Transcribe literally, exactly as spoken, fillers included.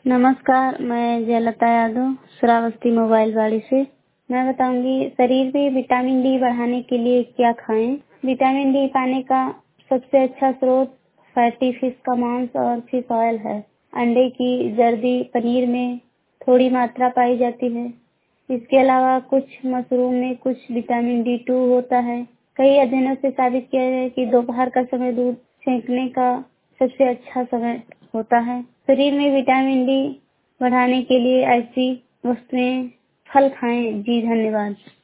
नमस्कार, मैं जयलता यादव श्रावस्ती मोबाइल वाड़ी से। मैं बताऊंगी शरीर में विटामिन डी बढ़ाने के लिए क्या खाएं। विटामिन डी पाने का सबसे अच्छा स्रोत फैटी फिश का मांस और फिश ऑयल है। अंडे की जर्दी, पनीर में थोड़ी मात्रा पाई जाती है। इसके अलावा कुछ मशरूम में कुछ विटामिन डी टू होता है। कई अध्ययनों से साबित किया है कि दोपहर का समय दूध सेंकने का सबसे अच्छा समय होता है। शरीर में विटामिन डी बढ़ाने के लिए ऐसी वस्तुएं फल खाएं। जी धन्यवाद।